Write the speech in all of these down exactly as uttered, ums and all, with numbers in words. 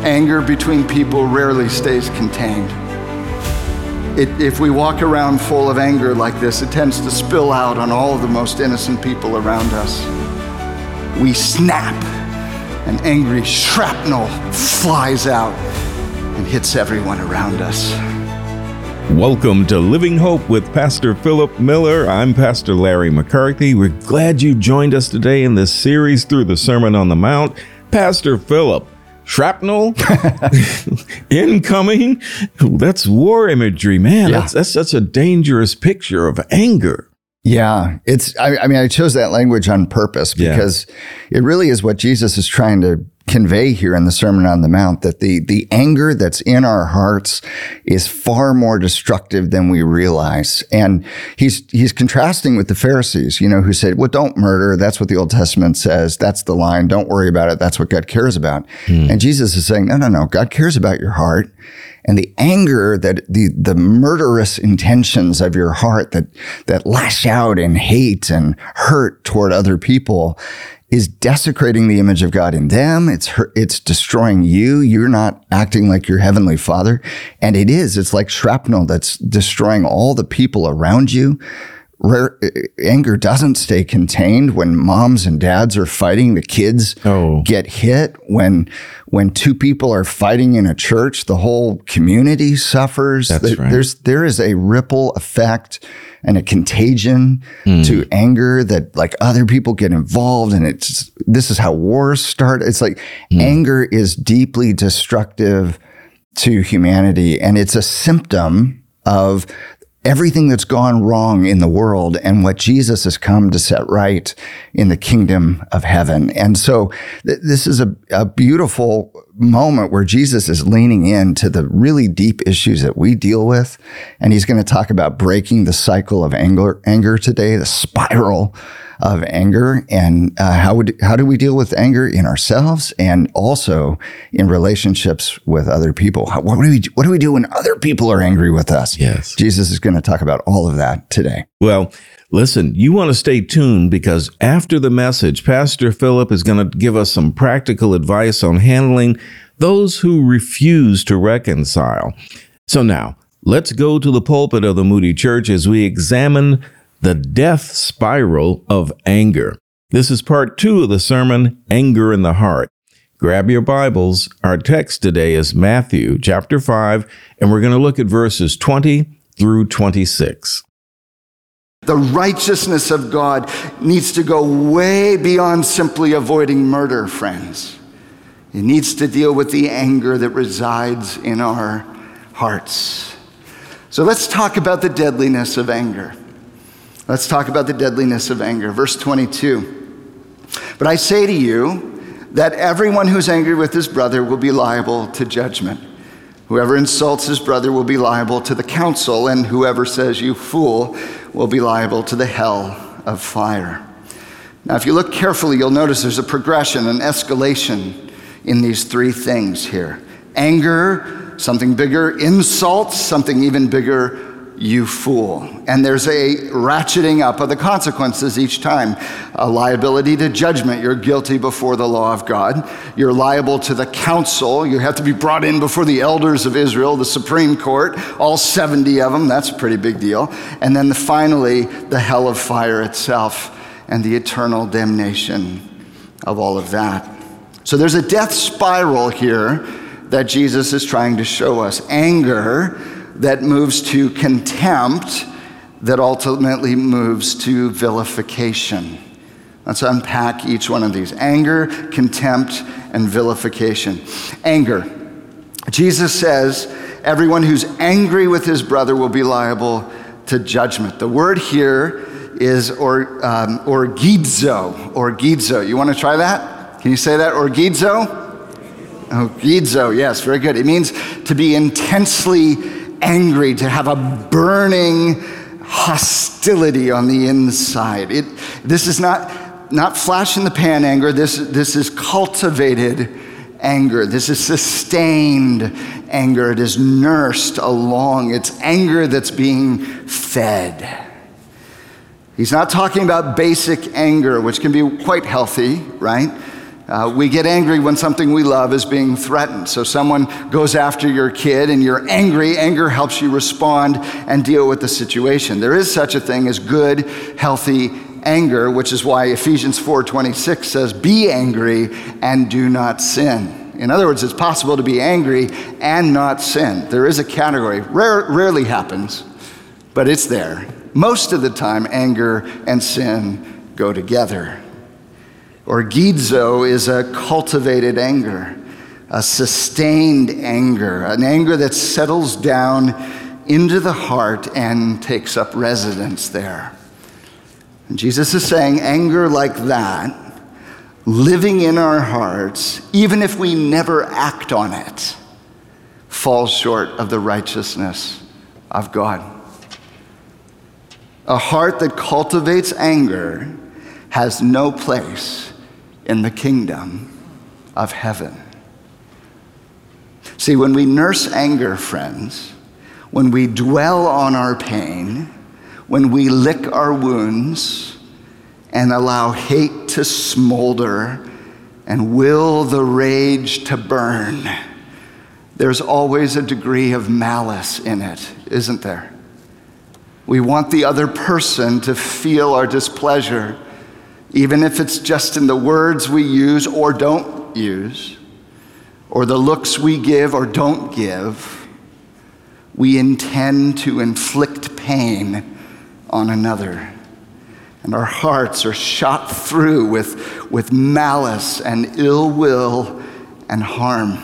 Anger between people rarely stays contained. It, if we walk around full of anger like this, it tends to spill out on all of the most innocent people around us. We snap, and angry shrapnel flies out and hits everyone around us. Welcome to Living Hope with Pastor Philip Miller. I'm Pastor Larry McCarthy. We're glad you joined us today in this series through the Sermon on the Mount. Pastor Philip, shrapnel incoming. That's war imagery, man. Yeah. That's that's such a dangerous picture of anger. Yeah, it's. I, I mean, I chose that language on purpose because yeah. it really is what Jesus is trying to convey here in the Sermon on the Mount, that the the anger that's in our hearts is far more destructive than we realize. And he's he's contrasting with the Pharisees, you know, who said, well, don't murder. That's what the Old Testament says. That's the line. Don't worry about it. That's what God cares about. Hmm. And Jesus is saying, no, no, no. God cares about your heart. And the anger, that the the murderous intentions of your heart that that lash out in hate and hurt toward other people is desecrating the image of God in them. It's it's destroying you. You're not acting like your heavenly Father. And it is. It's like shrapnel that's destroying all the people around you. Rare, anger doesn't stay contained. When moms and dads are fighting, the kids oh. get hit. When when two people are fighting in a church, the whole community suffers. That's there, right. There's there is a ripple effect and a contagion mm. to anger that, like, other people get involved, and it's this is how wars start. It's like mm. anger is deeply destructive to humanity, and it's a symptom of everything that's gone wrong in the world and what Jesus has come to set right in the kingdom of heaven. And so th- this is a, a beautiful moment where Jesus is leaning into the really deep issues that we deal with. And he's going to talk about breaking the cycle of anger, anger today, the spiral of anger, and uh, how would how do we deal with anger in ourselves and also in relationships with other people? How, what do we what do we do when other people are angry with us? Yes, Jesus is going to talk about all of that today. Well, listen, you want to stay tuned, because after the message, Pastor Philip is going to give us some practical advice on handling those who refuse to reconcile. So now, let's go to the pulpit of the Moody Church as we examine the death spiral of anger. This is part two of the sermon, Anger in the Heart. Grab your Bibles. Our text today is Matthew chapter five, and we're going to look at verses twenty through twenty-six. The righteousness of God needs to go way beyond simply avoiding murder, friends. It needs to deal with the anger that resides in our hearts. So let's talk about the deadliness of anger. Let's talk about the deadliness of anger. Verse twenty-two. But I say to you that everyone who's angry with his brother will be liable to judgment. Whoever insults his brother will be liable to the council, and whoever says you fool will be liable to the hell of fire. Now, if you look carefully, you'll notice there's a progression, an escalation in these three things here. Anger, something bigger. Insults, something even bigger. You fool. And there's a ratcheting up of the consequences each time. A liability to judgment. You're guilty before the law of God. You're liable to the council. You have to be brought in before the elders of Israel, the Supreme Court, all seventy of them. That's a pretty big deal. And then the, finally, the hell of fire itself and the eternal damnation of all of that. So there's a death spiral here that Jesus is trying to show us. Anger that moves to contempt, that ultimately moves to vilification. Let's unpack each one of these. Anger, contempt, and vilification. Anger. Jesus says, everyone who's angry with his brother will be liable to judgment. The word here is or, um, orgidzo. Orgidzo. You want to try that? Can you say that? Orgidzo? Orgidzo, yes, very good. It means to be intensely angry, to have a burning hostility on the inside. It, this is not, not flash in the pan anger. This, this is cultivated anger. This is sustained anger. It is nursed along. It's anger that's being fed. He's not talking about basic anger, which can be quite healthy, right? Uh, we get angry when something we love is being threatened. So someone goes after your kid and you're angry. Anger helps you respond and deal with the situation. There is such a thing as good, healthy anger, which is why Ephesians four twenty-six says, be angry and do not sin. In other words, it's possible to be angry and not sin. There is a category. Rare, rarely happens, but it's there. Most of the time, anger and sin go together. Orgizo is a cultivated anger, a sustained anger, an anger that settles down into the heart and takes up residence there. And Jesus is saying anger like that, living in our hearts, even if we never act on it, falls short of the righteousness of God. A heart that cultivates anger has no place in the kingdom of heaven. See, when we nurse anger, friends, when we dwell on our pain, when we lick our wounds and allow hate to smolder and will the rage to burn, there's always a degree of malice in it, isn't there? We want the other person to feel our displeasure, even if it's just in the words we use or don't use, or the looks we give or don't give. We intend to inflict pain on another. And our hearts are shot through with, with malice and ill will and harm.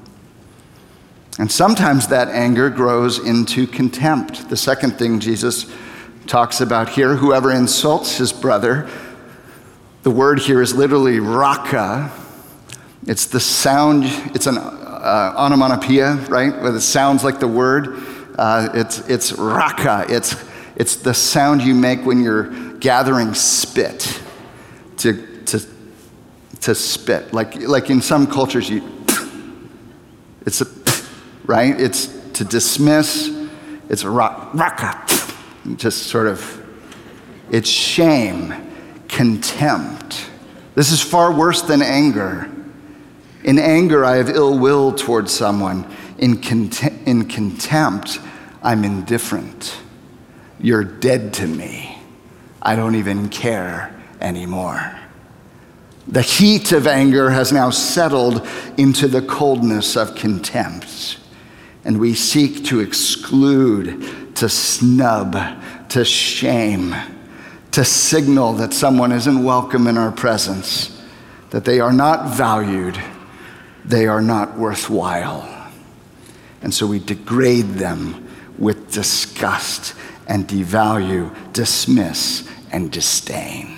And sometimes that anger grows into contempt. The second thing Jesus talks about here, whoever insults his brother, the word here is literally raka. It's the sound, it's an uh, onomatopoeia, right? Where it sounds like the word. Uh, it's it's raka. It's it's the sound you make when you're gathering spit to to to spit. Like like in some cultures, you it's a right. It's to dismiss. It's raka. Just sort of. It's shame. Contempt. This is far worse than anger. In anger, I have ill will towards someone. In, cont- in contempt, I'm indifferent. You're dead to me. I don't even care anymore. The heat of anger has now settled into the coldness of contempt. And we seek to exclude, to snub, to shame, to signal that someone isn't welcome in our presence, that they are not valued, they are not worthwhile. And so we degrade them with disgust and devalue, dismiss, and disdain.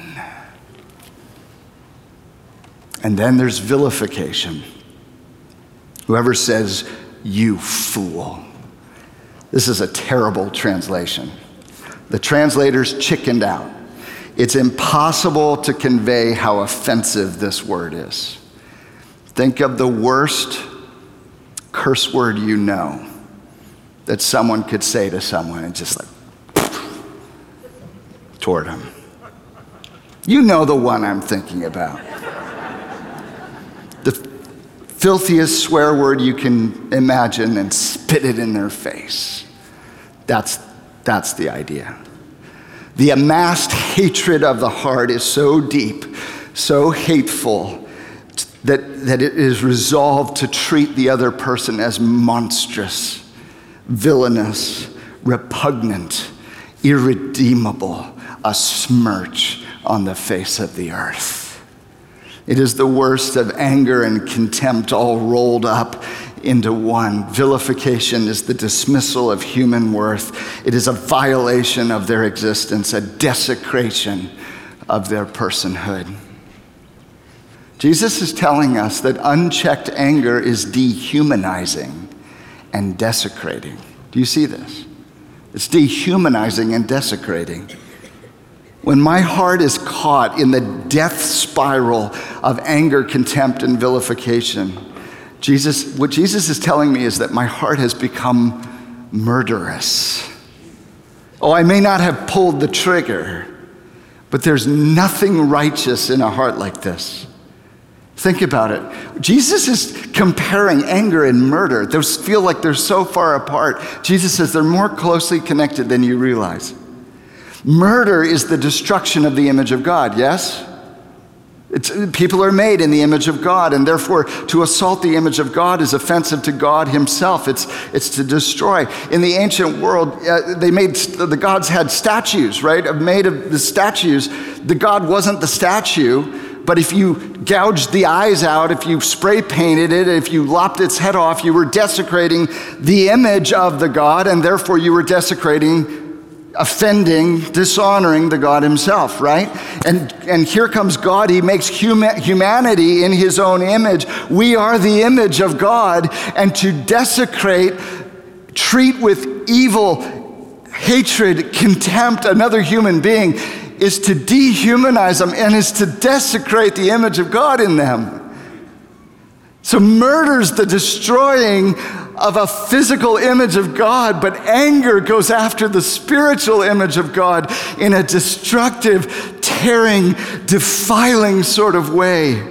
And then there's vilification. Whoever says, you fool. This is a terrible translation. The translators chickened out. It's impossible to convey how offensive this word is. Think of the worst curse word you know that someone could say to someone and just like toward them. You know the one I'm thinking about. The filthiest swear word you can imagine and spit it in their face. That's, that's the idea. The amassed hatred of the heart is so deep, so hateful, that, that it is resolved to treat the other person as monstrous, villainous, repugnant, irredeemable, a smirch on the face of the earth. It is the worst of anger and contempt all rolled up into one. Vilification is the dismissal of human worth. It is a violation of their existence, a desecration of their personhood. Jesus is telling us that unchecked anger is dehumanizing and desecrating. Do you see this? It's dehumanizing and desecrating. When my heart is caught in the death spiral of anger, contempt, and vilification, Jesus, what Jesus is telling me is that my heart has become murderous. Oh, I may not have pulled the trigger, but there's nothing righteous in a heart like this. Think about it. Jesus is comparing anger and murder. Those feel like they're so far apart. Jesus says they're more closely connected than you realize. Murder is the destruction of the image of God, yes? It's, people are made in the image of God, and therefore to assault the image of God is offensive to God himself. It's, it's to destroy. In the ancient world, uh, they made, the gods had statues, right? Made of the statues. The god wasn't the statue, but if you gouged the eyes out, if you spray painted it, if you lopped its head off, you were desecrating the image of the god, and therefore you were desecrating, offending, dishonoring the God himself, right? And and here comes God. He makes huma- humanity in his own image. We are the image of God, and to desecrate, treat with evil, hatred, contempt another human being is to dehumanize them and is to desecrate the image of God in them. So murder's the destroying of a physical image of God, but anger goes after the spiritual image of God in a destructive, tearing, defiling sort of way.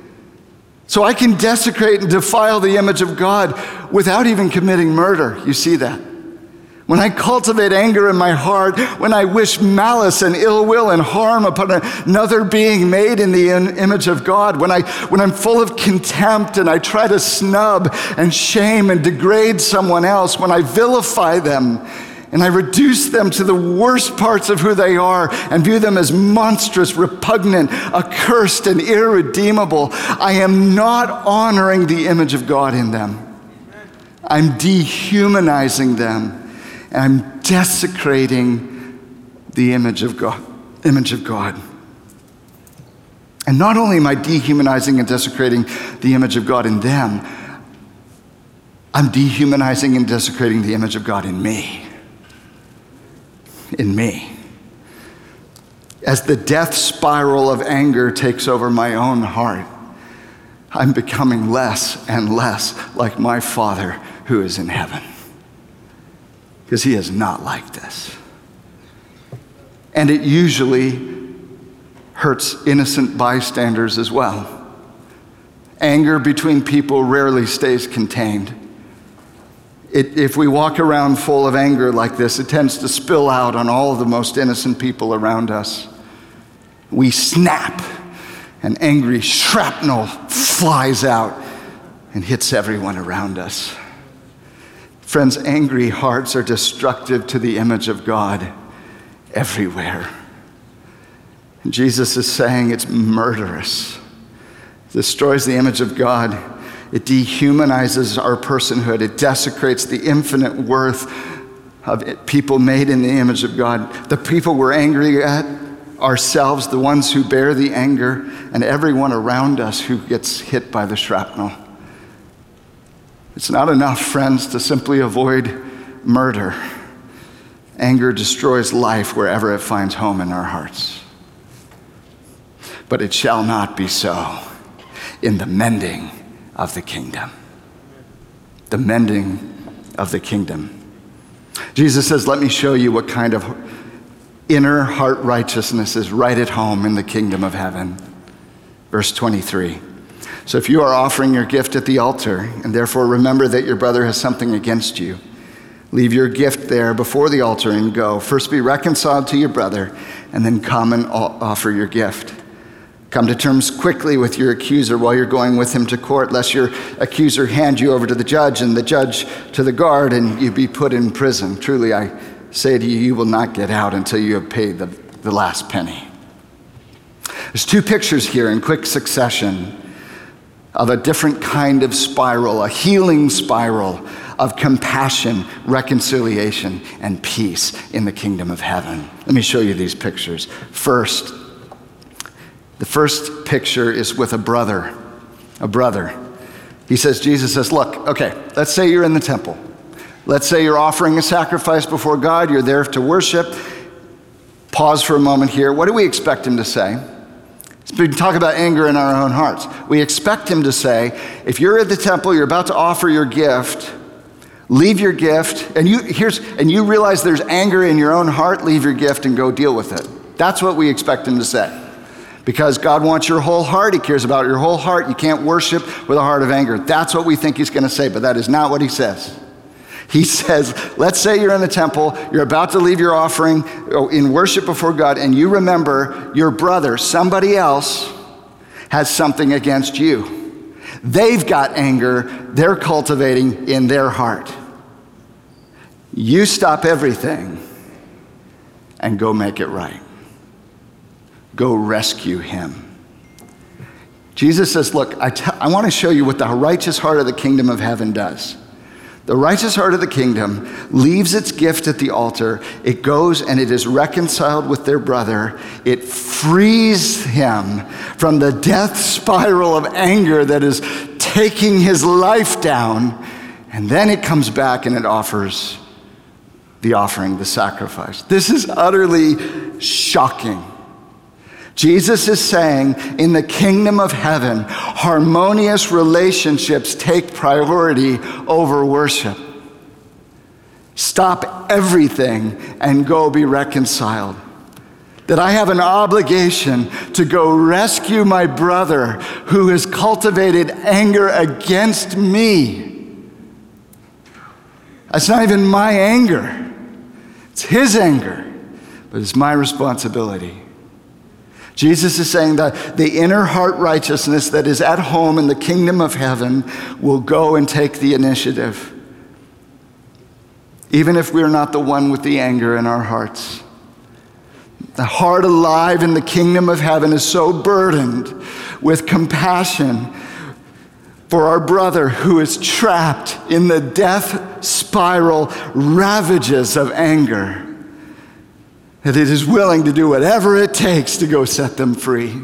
So I can desecrate and defile the image of God without even committing murder. You see that? When I cultivate anger in my heart, when I wish malice and ill will and harm upon another being made in the image of God, when, I, when I'm full of contempt and I try to snub and shame and degrade someone else, when I vilify them and I reduce them to the worst parts of who they are and view them as monstrous, repugnant, accursed, and irredeemable, I am not honoring the image of God in them. I'm dehumanizing them. And I'm desecrating the image of God, image of God. And not only am I dehumanizing and desecrating the image of God in them, I'm dehumanizing and desecrating the image of God in me. In me. As the death spiral of anger takes over my own heart, I'm becoming less and less like my Father who is in heaven. Because he is not like this. And it usually hurts innocent bystanders as well. Anger between people rarely stays contained. It, if we walk around full of anger like this, it tends to spill out on all of the most innocent people around us. We snap, and angry shrapnel flies out and hits everyone around us. Friends, angry hearts are destructive to the image of God everywhere. And Jesus is saying it's murderous. It destroys the image of God. It dehumanizes our personhood. It desecrates the infinite worth of it, people made in the image of God. The people we're angry at, ourselves, the ones who bear the anger, and everyone around us who gets hit by the shrapnel. It's not enough, friends, to simply avoid murder. Anger destroys life wherever it finds home in our hearts. But it shall not be so in the mending of the kingdom. The mending of the kingdom. Jesus says, let me show you what kind of inner heart righteousness is right at home in the kingdom of heaven. Verse twenty-three. So if you are offering your gift at the altar, and therefore remember that your brother has something against you, leave your gift there before the altar and go. First be reconciled to your brother, and then come and offer your gift. Come to terms quickly with your accuser while you're going with him to court, lest your accuser hand you over to the judge, and the judge to the guard, and you be put in prison. Truly, I say to you, you will not get out until you have paid the, the last penny. There's two pictures here in quick succession of a different kind of spiral, a healing spiral of compassion, reconciliation, and peace in the kingdom of heaven. Let me show you these pictures. First, the first picture is with a brother, a brother. He says, Jesus says, look, okay, let's say you're in the temple. Let's say you're offering a sacrifice before God. You're there to worship. Pause for a moment here. What do we expect him to say? We talk about anger in our own hearts. We expect him to say, if you're at the temple, you're about to offer your gift, leave your gift, and you here's and you realize there's anger in your own heart, leave your gift and go deal with it. That's what we expect him to say. Because God wants your whole heart. He cares about your whole heart. You can't worship with a heart of anger. That's what we think he's going to say, but that is not what he says. He says, let's say you're in the temple, you're about to leave your offering in worship before God, and you remember your brother, somebody else, has something against you. They've got anger they're cultivating in their heart. You stop everything and go make it right. Go rescue him. Jesus says, look, I, t- I want to show you what the righteous heart of the kingdom of heaven does. The righteous heart of the kingdom leaves its gift at the altar. It goes and it is reconciled with their brother. It frees him from the death spiral of anger that is taking his life down. And then it comes back and it offers the offering, the sacrifice. This is utterly shocking. Jesus is saying, in the kingdom of heaven, harmonious relationships take priority over worship. Stop everything and go be reconciled. That I have an obligation to go rescue my brother who has cultivated anger against me. That's not even my anger. It's his anger, but it's my responsibility. Jesus is saying that the inner heart righteousness that is at home in the kingdom of heaven will go and take the initiative, even if we're not the one with the anger in our hearts. The heart alive in the kingdom of heaven is so burdened with compassion for our brother who is trapped in the death spiral ravages of anger, that it is willing to do whatever it takes to go set them free.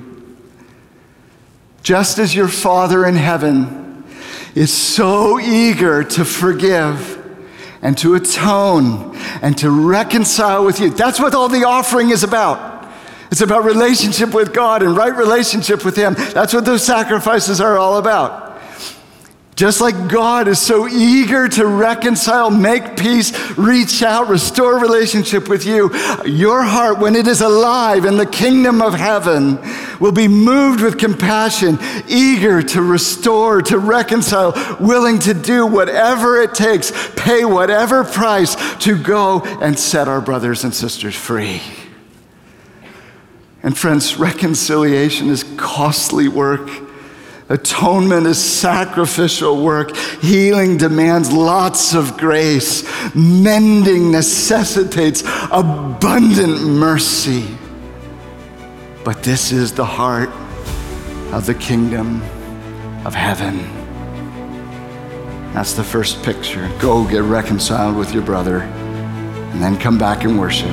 Just as your Father in heaven is so eager to forgive and to atone and to reconcile with you. That's what all the offering is about. It's about relationship with God and right relationship with him. That's what those sacrifices are all about. Just like God is so eager to reconcile, make peace, reach out, restore relationship with you, your heart, when it is alive in the kingdom of heaven, will be moved with compassion, eager to restore, to reconcile, willing to do whatever it takes, pay whatever price to go and set our brothers and sisters free. And friends, reconciliation is costly work. Atonement is sacrificial work. Healing demands lots of grace. Mending necessitates abundant mercy. But this is the heart of the kingdom of heaven. That's the first picture. Go get reconciled with your brother and then come back and worship.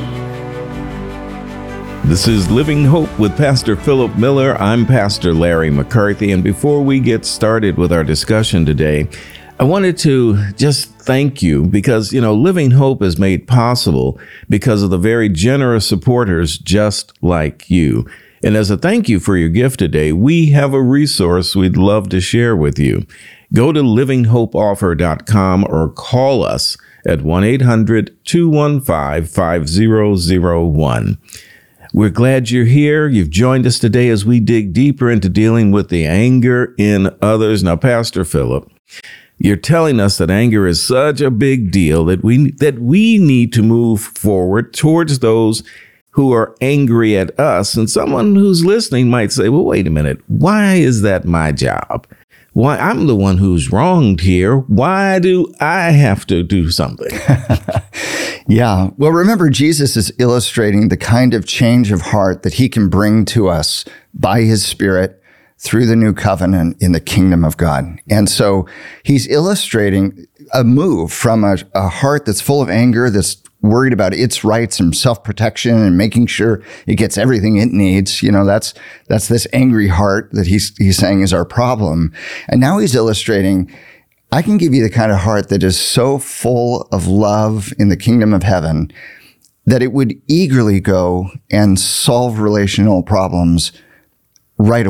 This is Living Hope with Pastor Philip Miller. I'm Pastor Larry McCarthy, and before we get started with our discussion today, I wanted to just thank you because, you know, Living Hope is made possible because of the very generous supporters just like you. And as a thank you for your gift today, we have a resource we'd love to share with you. Go to living hope offer dot com or call us at one eight hundred two one five five zero zero one. We're glad you're here. You've joined us today as we dig deeper into dealing with the anger in others. Now, Pastor Philip, you're telling us that anger is such a big deal that we that we need to move forward towards those who are angry at us. And someone who's listening might say, well, wait a minute. Why is that my job? Why I'm the one who's wronged here. Why do I have to do something? Yeah. Well, remember, Jesus is illustrating the kind of change of heart that he can bring to us by his Spirit through the new covenant in the kingdom of God. And so he's illustrating a move from a, a heart that's full of anger, that's worried about its rights and self-protection and making sure it gets everything it needs. You know, that's that's this angry heart that he's he's saying is our problem. And now he's illustrating, I can give you the kind of heart that is so full of love in the kingdom of heaven that it would eagerly go and solve relational problems right away,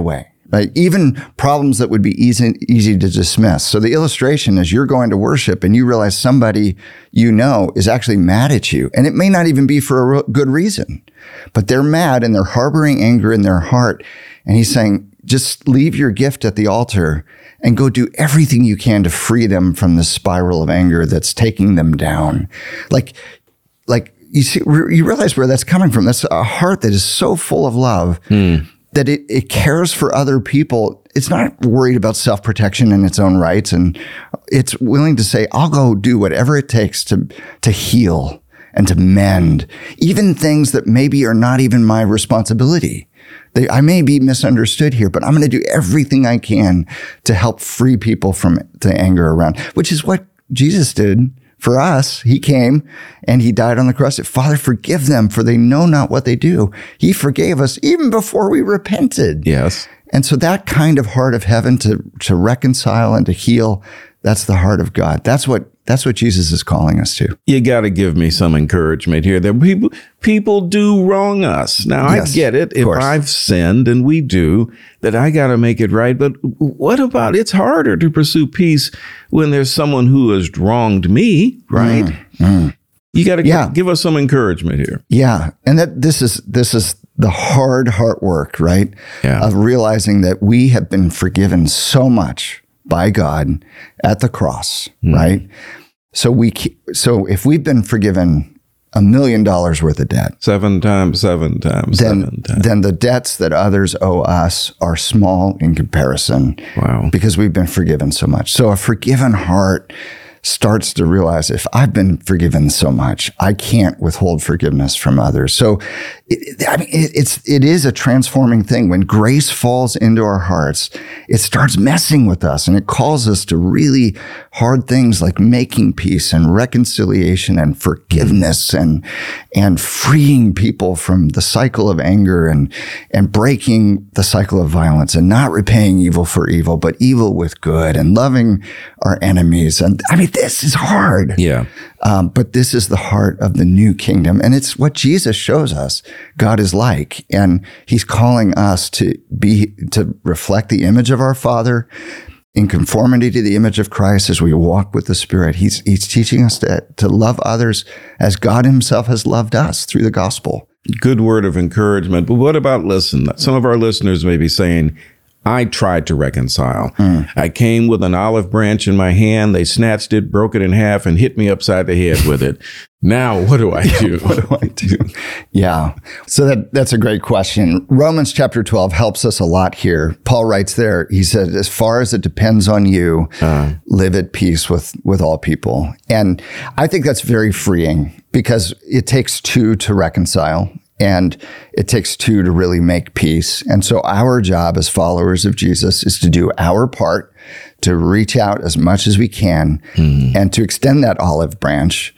Right? Even problems that would be easy, easy to dismiss. So the illustration is you're going to worship and you realize somebody you know is actually mad at you. And it may not even be for a real good reason, but they're mad and they're harboring anger in their heart. And he's saying, just leave your gift at the altar and go do everything you can to free them from the spiral of anger that's taking them down. Like, like you see, you realize where that's coming from. That's a heart that is so full of love. Mm. That it, it cares for other people. It's not worried about self-protection in its own rights. And it's willing to say, I'll go do whatever it takes to, to heal and to mend, even things that maybe are not even my responsibility. They, I may be misunderstood here, but I'm going to do everything I can to help free people from the anger around, which is what Jesus did for us. He came and he died on the cross. Father, forgive them, for they know not what they do. He forgave us even before we repented. Yes. And so that kind of heart of heaven to, to reconcile and to heal, that's the heart of God. That's what That's what Jesus is calling us to. You got to give me some encouragement here. That people people do wrong us. Now, yes, I get it. If I've sinned, and we do, that I got to make it right. But what about, it's harder to pursue peace when there's someone who has wronged me, right? Mm, mm. You got to yeah. give us some encouragement here. Yeah. And that this is this is the hard heart work, right? Yeah. Of realizing that we have been forgiven so much by God at the cross, mm. right? So we, so if we've been forgiven a million dollars worth of debt, seven times, seven times, then, seven times, then the debts that others owe us are small in comparison. Wow! Because we've been forgiven so much. So a forgiven heart starts to realize, if I've been forgiven so much, I can't withhold forgiveness from others. So, it, I mean, it, it's it is a transforming thing. When grace falls into our hearts, it starts messing with us, and it calls us to really hard things like making peace and reconciliation and forgiveness and and freeing people from the cycle of anger and and breaking the cycle of violence and not repaying evil for evil, but evil with good, and loving our enemies. And I mean, this is hard. Yeah. Um, but this is the heart of the new kingdom. And it's what Jesus shows us God is like. And he's calling us to be, to reflect the image of our Father in conformity to the image of Christ as we walk with the Spirit. He's, he's teaching us to, to love others as God himself has loved us through the gospel. Good word of encouragement. But what about, listen, some of our listeners may be saying, I tried to reconcile. Mm. I came with an olive branch in my hand. They snatched it, broke it in half, and hit me upside the head with it. Now, what do I do? What do I do? Yeah. So that that's a great question. Romans chapter twelve helps us a lot here. Paul writes there, he said, as far as it depends on you, uh, live at peace with, with all people. And I think that's very freeing, because it takes two to reconcile. And it takes two to really make peace. And so our job as followers of Jesus is to do our part, to reach out as much as we can, mm-hmm. and to extend that olive branch,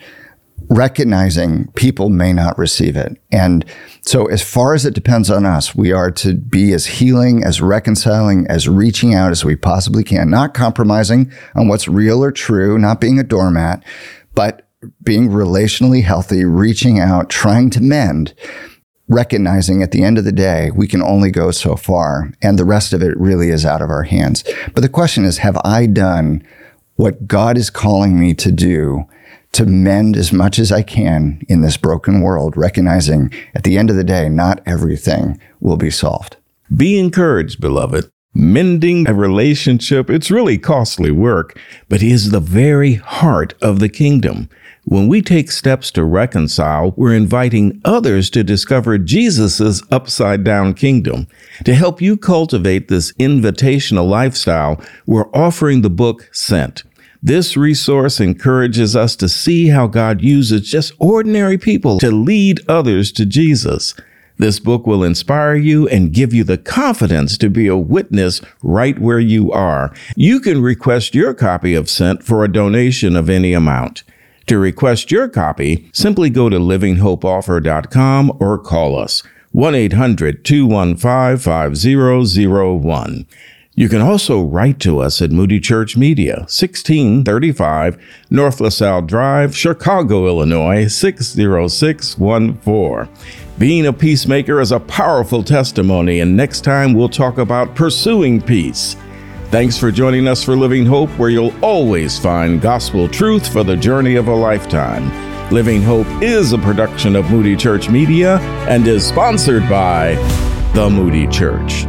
recognizing people may not receive it. And so as far as it depends on us, we are to be as healing, as reconciling, as reaching out as we possibly can, not compromising on what's real or true, not being a doormat, but being relationally healthy, reaching out, trying to mend, recognizing at the end of the day, we can only go so far, and the rest of it really is out of our hands. But the question is, have I done what God is calling me to do to mend as much as I can in this broken world, recognizing at the end of the day, not everything will be solved? Be encouraged, beloved. Mending a relationship, it's really costly work, but is the very heart of the kingdom. When we take steps to reconcile, we're inviting others to discover Jesus's upside-down kingdom. To help you cultivate this invitational lifestyle, we're offering the book Sent. This resource encourages us to see how God uses just ordinary people to lead others to Jesus. This book will inspire you and give you the confidence to be a witness right where you are. You can request your copy of Sent for a donation of any amount. To request your copy, simply go to living hope offer dot com or call us one eight hundred two one five five zero zero one. You can also write to us at Moody Church Media, sixteen thirty-five North LaSalle Drive, Chicago, Illinois, six zero six one four. Being a peacemaker is a powerful testimony, and next time we'll talk about pursuing peace. Thanks for joining us for Living Hope, where you'll always find gospel truth for the journey of a lifetime. Living Hope is a production of Moody Church Media and is sponsored by the Moody Church.